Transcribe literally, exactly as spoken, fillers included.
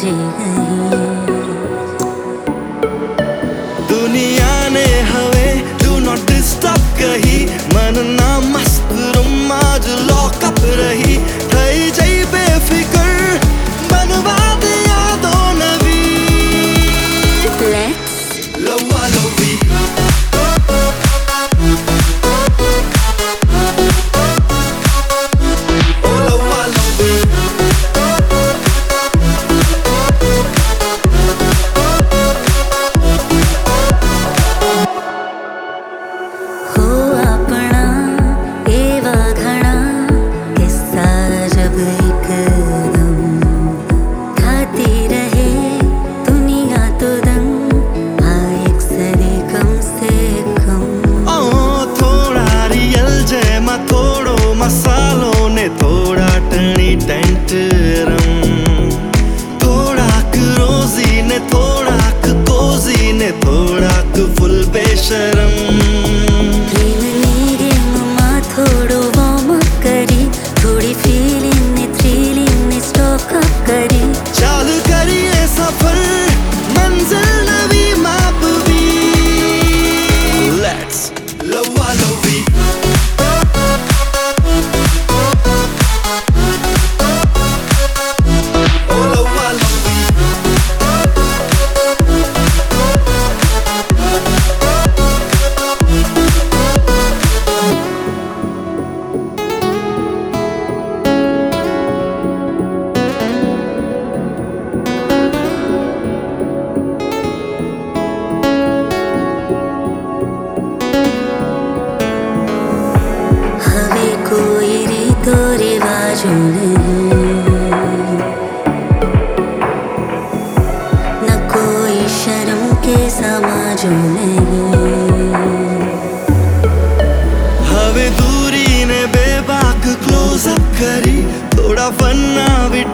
बजे नहीं। दुनिया ने हवे डू नॉट डिस्टर्ब कही, मन ना मस्त रूम आज लॉकअप रही। थई जई बेफिकर बनवा दिया दो नवी। Let's लव्वा लव्वी मसालों ने थोड़ा टनी टेंटरम, थोड़ा रोजी ने थोड़ा कोजी ने थोड़ा फुल बेशरम। थोड़ो वार्म अप करी, थोड़ी फीलिंग ने थ्रिलिंग ने स्टॉक अप करी। चाल करिए सफर मंजिल नवी माप भी। लेट्स लव्वा लव्वी कोई रीतो रिवाजों नहीं, न कोई शर्म के समाजों नहीं। हवे दूरी ने बेबाक क्लोज अप करी, थोड़ा फन्ना भी